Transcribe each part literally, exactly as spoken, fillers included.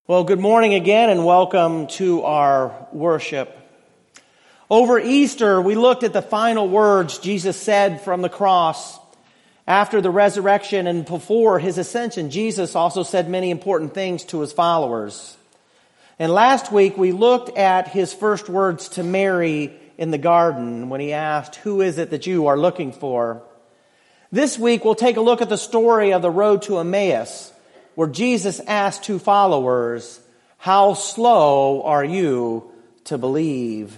Well, good morning again and welcome to our worship. Over Easter, we looked at the final words Jesus said from the cross. After the resurrection and before his ascension, Jesus also said many important things to his followers. And last week, we looked at his first words to Mary in the garden when he asked, "Who is it that you are looking for?" This week, we'll take a look at the story of the road to Emmaus, where Jesus asked two followers, "How slow are you to believe?"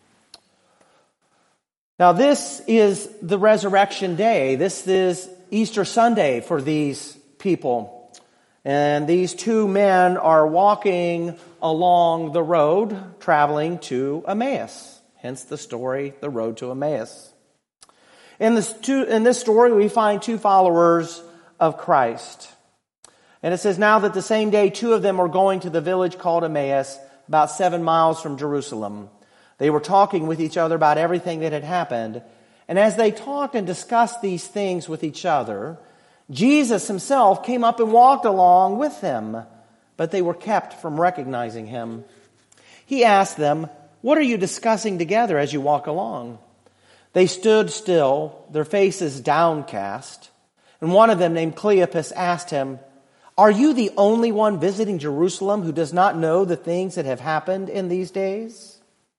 Now, this is the resurrection day. This is Easter Sunday for these people. And these two men are walking along the road, traveling to Emmaus. Hence the story, the road to Emmaus. In this, two, in this story, we find two followers of Christ. And it says, now that the same day, two of them were going to the village called Emmaus, about seven miles from Jerusalem. They were talking with each other about everything that had happened. And as they talked and discussed these things with each other, Jesus himself came up and walked along with them, but they were kept from recognizing him. He asked them, "What are you discussing together as you walk along?" They stood still, their faces downcast. And one of them, named Cleopas, asked him, "Are you the only one visiting Jerusalem who does not know the things that have happened in these days?"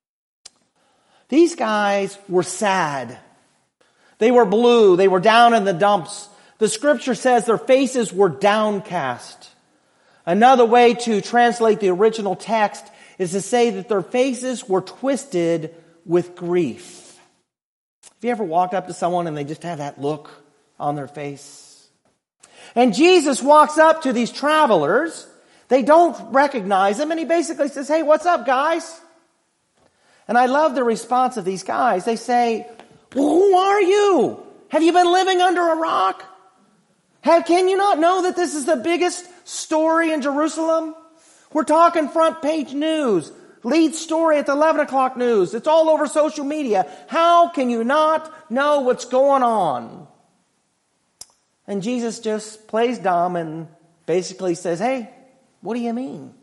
These guys were sad. They were blue. They were down in the dumps. The scripture says their faces were downcast. Another way to translate the original text is to say that their faces were twisted with grief. Have you ever walked up to someone and they just have that look on their face? And Jesus walks up to these travelers. They don't recognize him, and he basically says, "Hey, what's up, guys?" And I love the response of these guys. They say, "Well, who are you? Have you been living under a rock? Have, can you not know that this is the biggest story in Jerusalem? We're talking front page news, lead story at the eleven o'clock news. It's all over social media. How can you not know what's going on?" And Jesus just plays dumb and basically says, "Hey, what do you mean?"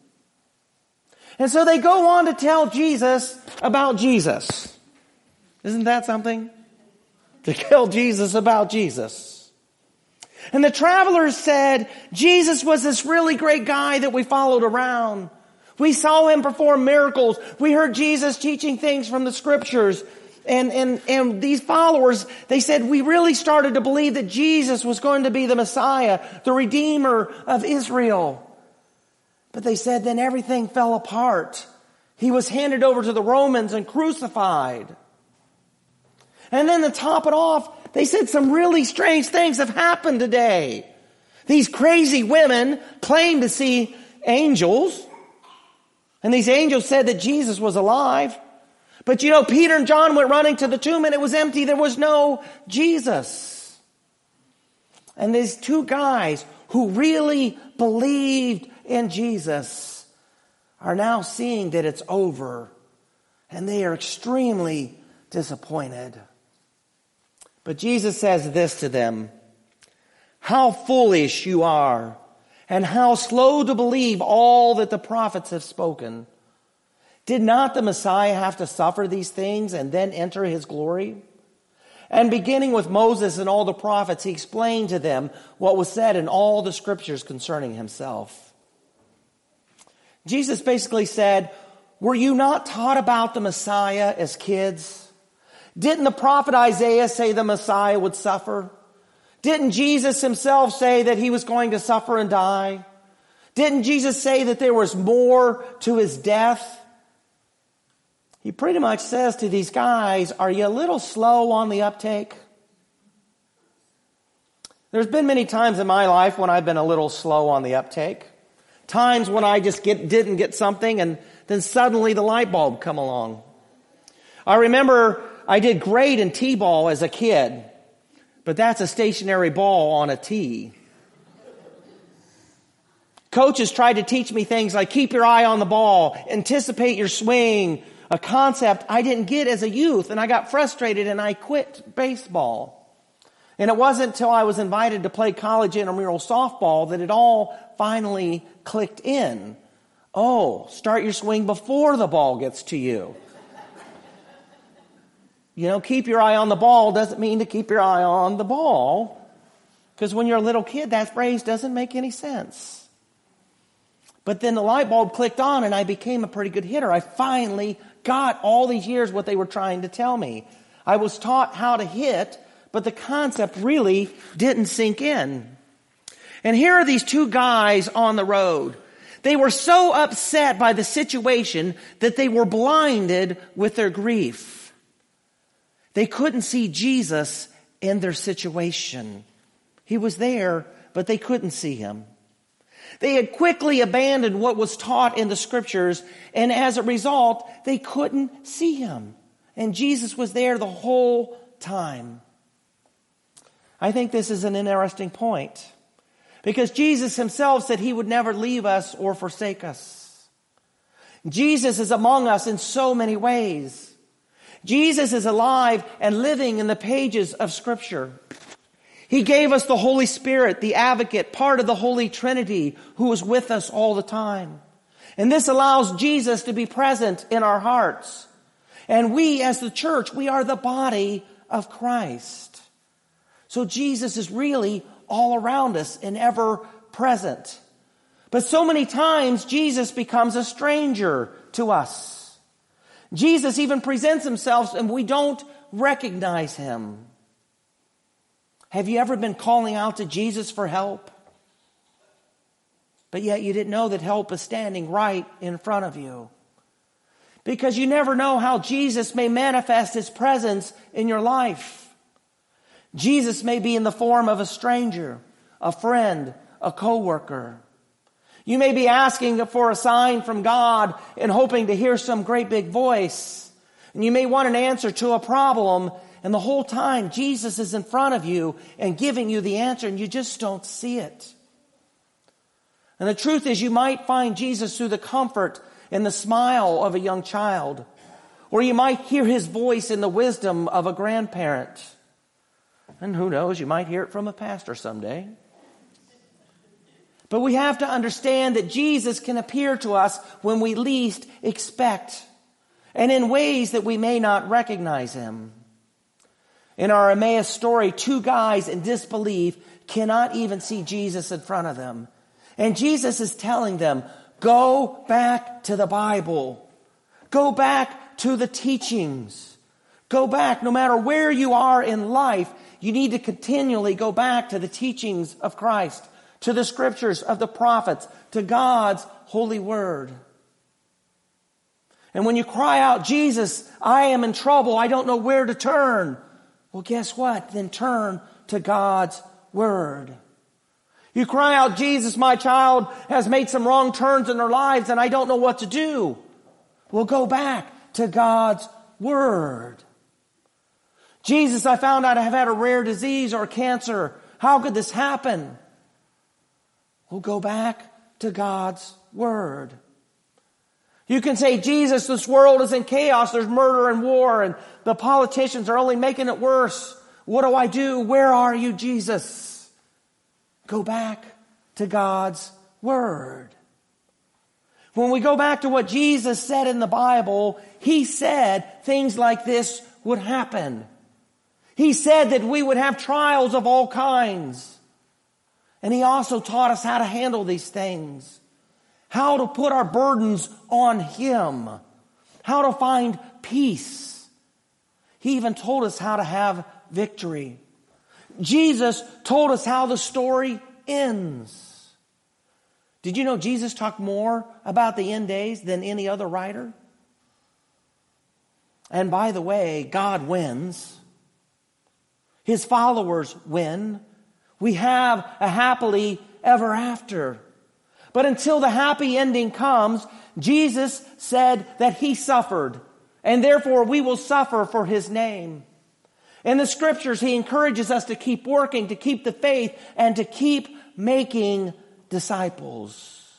And so they go on to tell Jesus about Jesus. Isn't that something? To tell Jesus about Jesus. And the travelers said, "Jesus was this really great guy that we followed around. We saw him perform miracles. We heard Jesus teaching things from the scriptures." And, and, and these followers, they said, "We really started to believe that Jesus was going to be the Messiah, the Redeemer of Israel." But they said then everything fell apart. He was handed over to the Romans and crucified. And then to top it off, they said some really strange things have happened today. These crazy women claimed to see angels. And these angels said that Jesus was alive. But you know, Peter and John went running to the tomb and it was empty. There was no Jesus. And these two guys who really believed in Jesus are now seeing that it's over. And they are extremely disappointed. But Jesus says this to them, "How foolish you are, and how slow to believe all that the prophets have spoken. Did not the Messiah have to suffer these things and then enter his glory?" And beginning with Moses and all the prophets, he explained to them what was said in all the scriptures concerning himself. Jesus basically said, "Were you not taught about the Messiah as kids? Didn't the prophet Isaiah say the Messiah would suffer? Didn't Jesus himself say that he was going to suffer and die? Didn't Jesus say that there was more to his death?" He pretty much says to these guys, "Are you a little slow on the uptake?" There's been many times in my life when I've been a little slow on the uptake. Times when I just get, didn't get something and then suddenly the light bulb come along. I remember I did great in T-ball as a kid, but that's a stationary ball on a tee. Coaches tried to teach me things like keep your eye on the ball, anticipate your swing, a concept I didn't get as a youth, and I got frustrated and I quit baseball. And it wasn't until I was invited to play college intramural softball that it all finally clicked in. Oh, start your swing before the ball gets to you. You know, keep your eye on the ball doesn't mean to keep your eye on the ball. Because when you're a little kid, that phrase doesn't make any sense. But then the light bulb clicked on and I became a pretty good hitter. I finally got all these years what they were trying to tell me. I was taught how to hit, but the concept really didn't sink in. And here are these two guys on the road. They were so upset by the situation that they were blinded with their grief. They couldn't see Jesus in their situation. He was there, but they couldn't see him. They had quickly abandoned what was taught in the scriptures, and as a result, they couldn't see him. And Jesus was there the whole time. I think this is an interesting point, because Jesus himself said he would never leave us or forsake us. Jesus is among us in so many ways. Jesus is alive and living in the pages of Scripture. He gave us the Holy Spirit, the advocate, part of the Holy Trinity, who is with us all the time. And this allows Jesus to be present in our hearts. And we, as the church, we are the body of Christ. So Jesus is really all around us and ever present. But so many times, Jesus becomes a stranger to us. Jesus even presents himself and we don't recognize him. Have you ever been calling out to Jesus for help? But yet you didn't know that help is standing right in front of you. Because you never know how Jesus may manifest his presence in your life. Jesus may be in the form of a stranger, a friend, a coworker. You may be asking for a sign from God and hoping to hear some great big voice. And you may want an answer to a problem. And the whole time, Jesus is in front of you and giving you the answer, and you just don't see it. And the truth is, you might find Jesus through the comfort and the smile of a young child. Or you might hear his voice in the wisdom of a grandparent. And who knows, you might hear it from a pastor someday. But we have to understand that Jesus can appear to us when we least expect, and in ways that we may not recognize him. In our Emmaus story, two guys in disbelief cannot even see Jesus in front of them. And Jesus is telling them, go back to the Bible. Go back to the teachings. Go back, no matter where you are in life, you need to continually go back to the teachings of Christ, to the scriptures of the prophets, to God's holy word. And when you cry out, Jesus, I am in trouble, I don't know where to turn. Well, guess what? Then turn to God's word. You cry out, Jesus, my child has made some wrong turns in their lives and I don't know what to do. Well, go back to God's word. Jesus, I found out I have had a rare disease or cancer. How could this happen? Well, go back to God's word. You can say, Jesus, this world is in chaos. There's murder and war and the politicians are only making it worse. What do I do? Where are you, Jesus? Go back to God's word. When we go back to what Jesus said in the Bible, he said things like this would happen. He said that we would have trials of all kinds. And he also taught us how to handle these things. How to put our burdens on him. How to find peace. He even told us how to have victory. Jesus told us how the story ends. Did you know Jesus talked more about the end days than any other writer? And by the way, God wins. His followers win. We have a happily ever after. But until the happy ending comes, Jesus said that he suffered, and therefore we will suffer for his name. In the scriptures, he encourages us to keep working, to keep the faith, and to keep making disciples.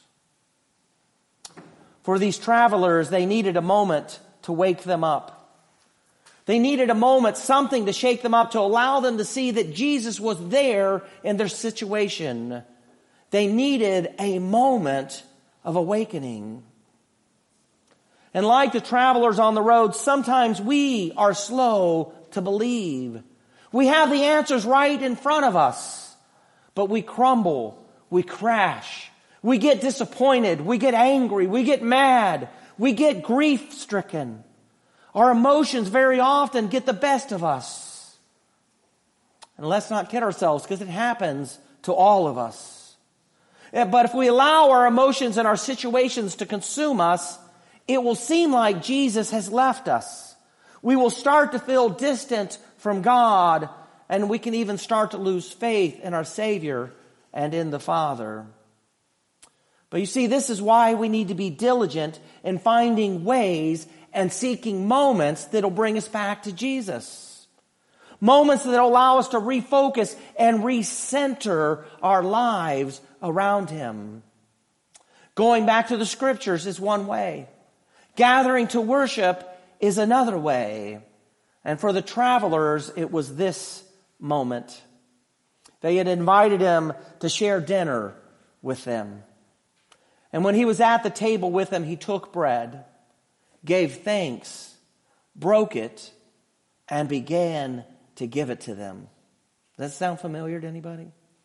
For these travelers, they needed a moment to wake them up. They needed a moment, something to shake them up, to allow them to see that Jesus was there in their situation. They needed a moment of awakening. And like the travelers on the road, sometimes we are slow to believe. We have the answers right in front of us, but we crumble, we crash, we get disappointed, we get angry, we get mad, we get grief-stricken. Our emotions very often get the best of us. And let's not kid ourselves, because it happens to all of us. But if we allow our emotions and our situations to consume us, it will seem like Jesus has left us. We will start to feel distant from God, and we can even start to lose faith in our Savior and in the Father. But you see, this is why we need to be diligent in finding ways and seeking moments that will bring us back to Jesus. Moments that allow us to refocus and recenter our lives around Him. Going back to the Scriptures is one way. Gathering to worship is another way. And for the travelers, it was this moment. They had invited Him to share dinner with them. And when He was at the table with them, He took bread, gave thanks, broke it, and began to give it to them. Does that sound familiar to anybody?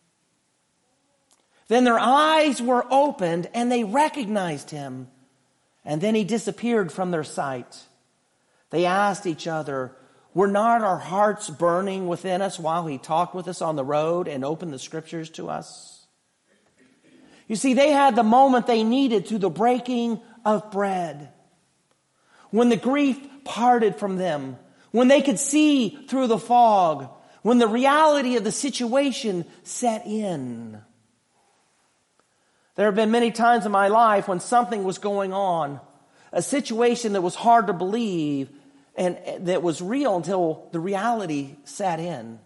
Then their eyes were opened and they recognized Him. And then He disappeared from their sight. They asked each other, were not our hearts burning within us while He talked with us on the road and opened the Scriptures to us? You see, they had the moment they needed through the breaking of bread. When the grief parted from them, when they could see through the fog, when the reality of the situation set in. There have been many times in my life when something was going on, a situation that was hard to believe and that was real until the reality set in.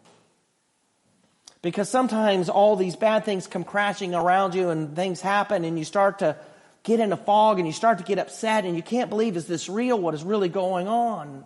Because sometimes all these bad things come crashing around you and things happen and you start to get in a fog and you start to get upset and you can't believe, is this real? What is really going on?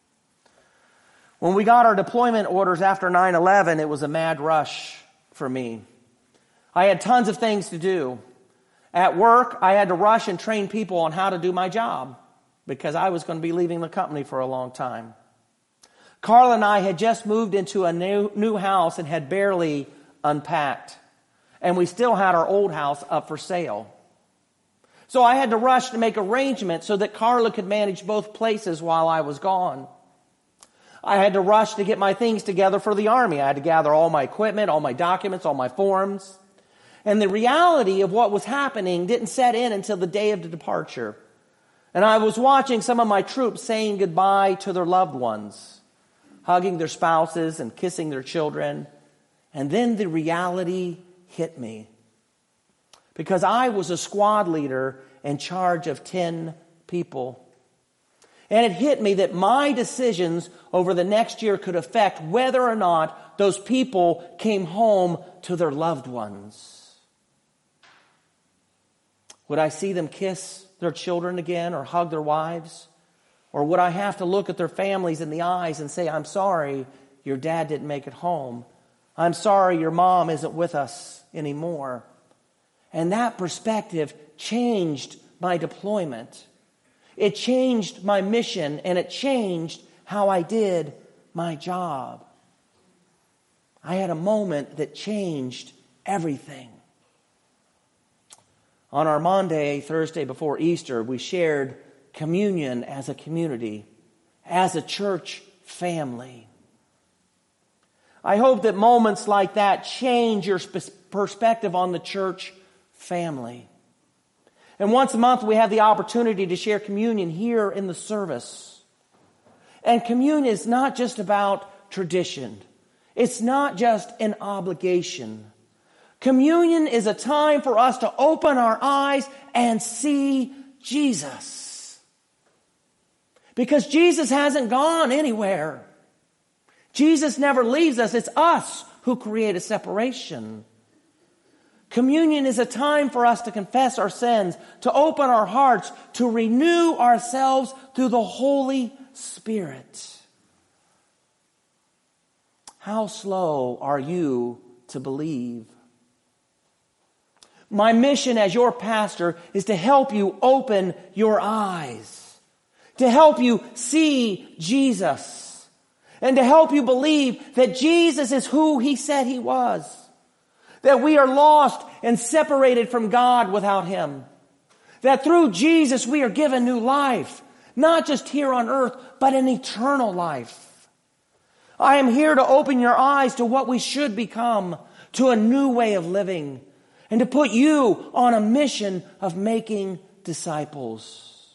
When we got our deployment orders after nine eleven, it was a mad rush for me. I had tons of things to do. At work, I had to rush and train people on how to do my job because I was going to be leaving the company for a long time. Carl and I had just moved into a new, new house and had barely unpacked. And we still had our old house up for sale. So I had to rush to make arrangements so that Carla could manage both places while I was gone. I had to rush to get my things together for the Army. I had to gather all my equipment, all my documents, all my forms. And the reality of what was happening didn't set in until the day of the departure. And I was watching some of my troops saying goodbye to their loved ones, hugging their spouses and kissing their children. And then the reality hit me. Because I was a squad leader in charge of ten people. And it hit me that my decisions over the next year could affect whether or not those people came home to their loved ones. Would I see them kiss their children again or hug their wives? Or would I have to look at their families in the eyes and say, I'm sorry your dad didn't make it home. I'm sorry your mom isn't with us anymore. And that perspective changed my deployment. It changed my mission and it changed how I did my job. I had a moment that changed everything. On our Monday, Thursday before Easter, we shared communion as a community, as a church family. I hope that moments like that change your perspective on the church family. And once a month we have the opportunity to share communion here in the service. And communion is not just about tradition. It's not just an obligation. Communion is a time for us to open our eyes and see Jesus. Because Jesus hasn't gone anywhere. Jesus never leaves us. It's us who create a separation. Communion is a time for us to confess our sins, to open our hearts, to renew ourselves through the Holy Spirit. How slow are you to believe? My mission as your pastor is to help you open your eyes, to help you see Jesus, and to help you believe that Jesus is who He said He was, that we are lost and separated from God without Him, that through Jesus we are given new life, not just here on earth, but an eternal life. I am here to open your eyes to what we should become, to a new way of living, and to put you on a mission of making disciples.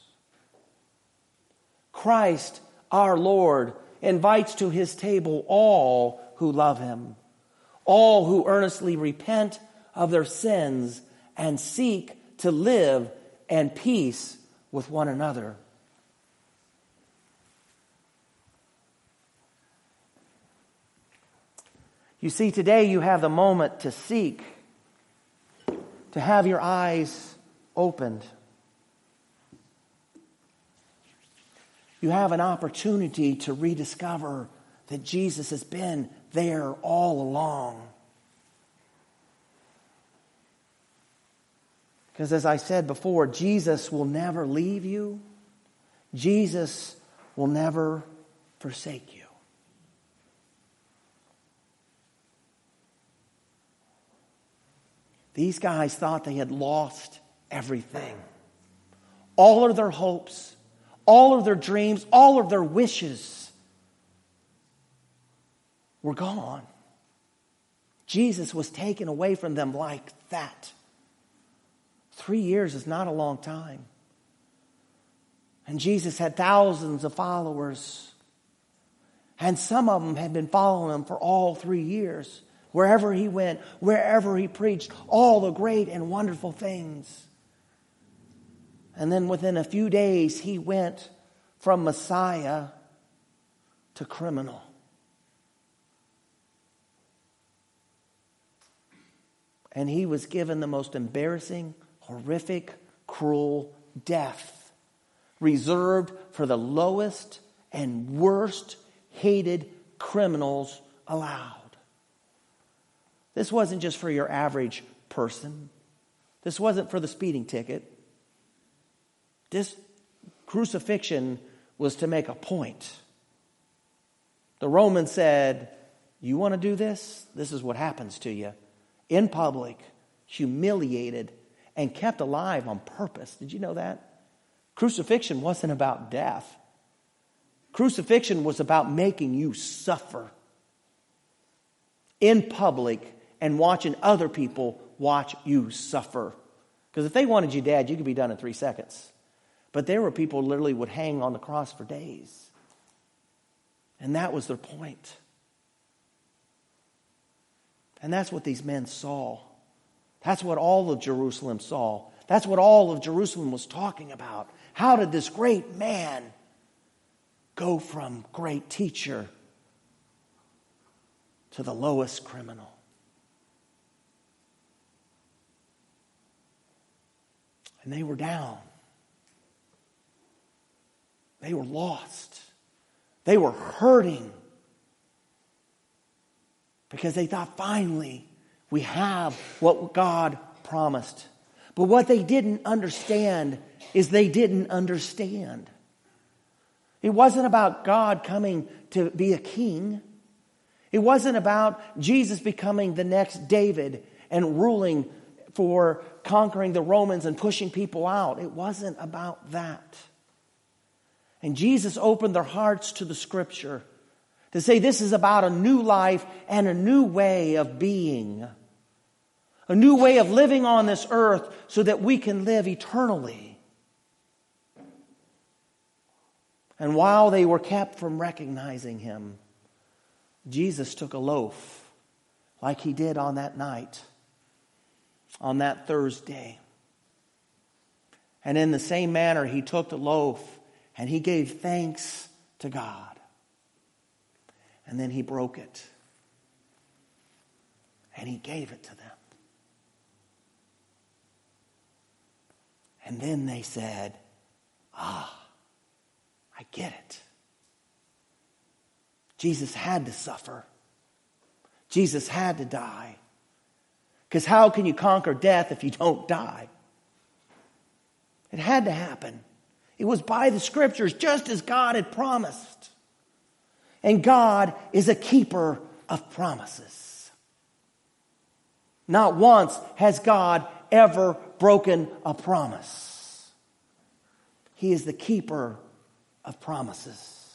Christ, our Lord, invites to His table all who love Him, all who earnestly repent of their sins and seek to live in peace with one another. You see, today you have the moment to seek, to have your eyes opened. You have an opportunity to rediscover that Jesus has been there all along. Because as I said before, Jesus will never leave you. Jesus will never forsake you. These guys thought they had lost everything. All of their hopes, all of their dreams, all of their wishes were gone. Jesus was taken away from them like that. Three years is not a long time. And Jesus had thousands of followers. And some of them had been following Him for all three years. Wherever He went, wherever He preached, all the great and wonderful things. And then within a few days, He went from Messiah to criminal. And He was given the most embarrassing, horrific, cruel death, reserved for the lowest and worst hated criminals allowed. This wasn't just for your average person. This wasn't for the speeding ticket. This crucifixion was to make a point. The Romans said, you want to do this? This is what happens to you. In public, humiliated, and kept alive on purpose. Did you know that? Crucifixion wasn't about death. Crucifixion was about making you suffer in public and watching other people watch you suffer. Because if they wanted you dead, you could be done in three seconds. But there were people who literally would hang on the cross for days. And that was their point. And that's what these men saw. That's what all of Jerusalem saw. That's what all of Jerusalem was talking about. How did this great man go from great teacher to the lowest criminal? And they were down. They were lost. They were hurting. Because they thought, finally, we have what God promised. But what they didn't understand is they didn't understand. It wasn't about God coming to be a king. It wasn't about Jesus becoming the next David and ruling for conquering the Romans and pushing people out. It wasn't about that. And Jesus opened their hearts to the Scripture to say this is about a new life and a new way of being. A new way of living on this earth so that we can live eternally. And while they were kept from recognizing Him, Jesus took a loaf like He did on that night, on that Thursday. And in the same manner, He took the loaf and He gave thanks to God. And then He broke it. And He gave it to them. And then they said, ah, I get it. Jesus had to suffer. Jesus had to die. Because how can you conquer death if you don't die? It had to happen. It was by the Scriptures, just as God had promised. And God is a keeper of promises. Not once has God ever broken a promise. He is the keeper of promises.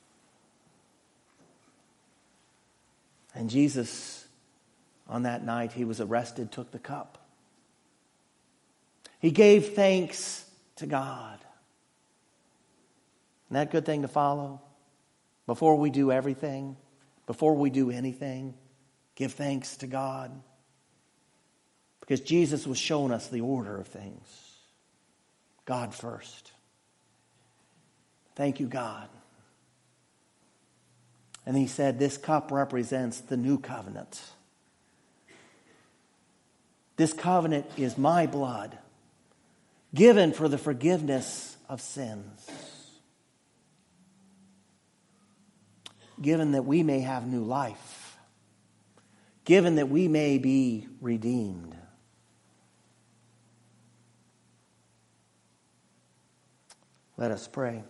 And Jesus, on that night, he was arrested, took the cup. He gave thanks to God. Isn't that a good thing to follow? Before we do everything, before we do anything, give thanks to God. Because Jesus was showing us the order of things. God first. Thank you, God. And he said, this cup represents the new covenant. This covenant is my blood, given for the forgiveness of sins. Given that we may have new life. Given that we may be redeemed. Let us pray.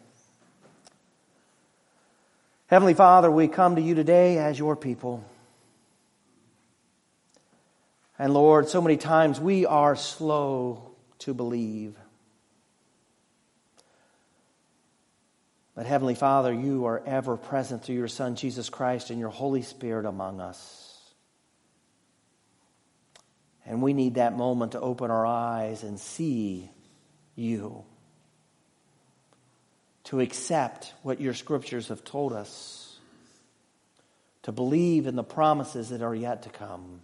Heavenly Father, we come to you today as your people. And Lord, so many times we are slow to believe. But Heavenly Father, you are ever present through your Son, Jesus Christ, and your Holy Spirit among us. And we need that moment to open our eyes and see you. To accept what your Scriptures have told us. To believe in the promises that are yet to come.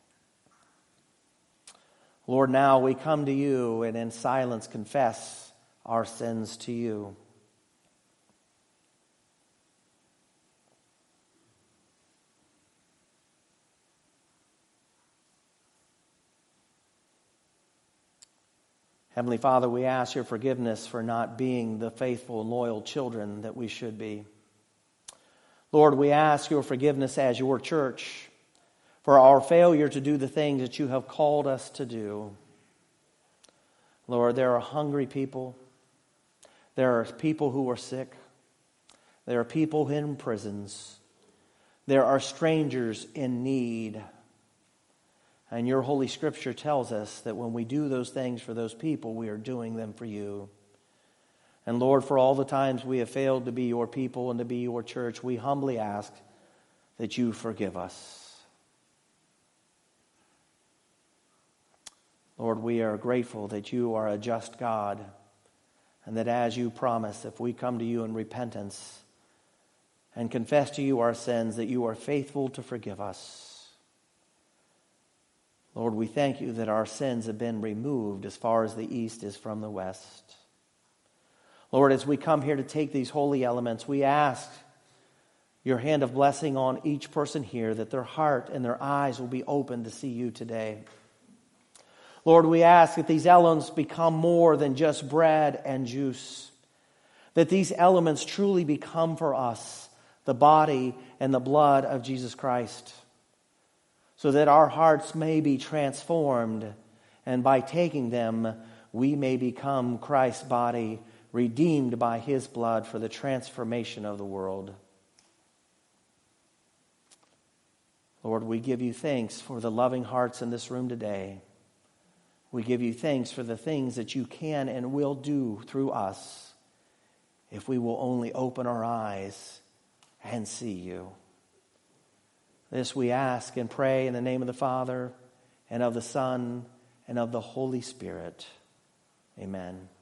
Lord, now we come to you and in silence confess our sins to you. Heavenly Father, we ask your forgiveness for not being the faithful and loyal children that we should be. Lord, we ask your forgiveness as your church for our failure to do the things that you have called us to do. Lord, there are hungry people. There are people who are sick. There are people in prisons. There are strangers in need. And your Holy Scripture tells us that when we do those things for those people, we are doing them for you. And Lord, for all the times we have failed to be your people and to be your church, we humbly ask that you forgive us. Lord, we are grateful that you are a just God, and that as you promise, if we come to you in repentance and confess to you our sins, that you are faithful to forgive us. Lord, we thank you that our sins have been removed as far as the east is from the west. Lord, as we come here to take these holy elements, we ask your hand of blessing on each person here, that their heart and their eyes will be open to see you today. Lord, we ask that these elements become more than just bread and juice, that these elements truly become for us the body and the blood of Jesus Christ, so that our hearts may be transformed, and by taking them, we may become Christ's body, redeemed by his blood for the transformation of the world. Lord, we give you thanks for the loving hearts in this room today. We give you thanks for the things that you can and will do through us if we will only open our eyes and see you. This we ask and pray in the name of the Father, and of the Son, and of the Holy Spirit. Amen.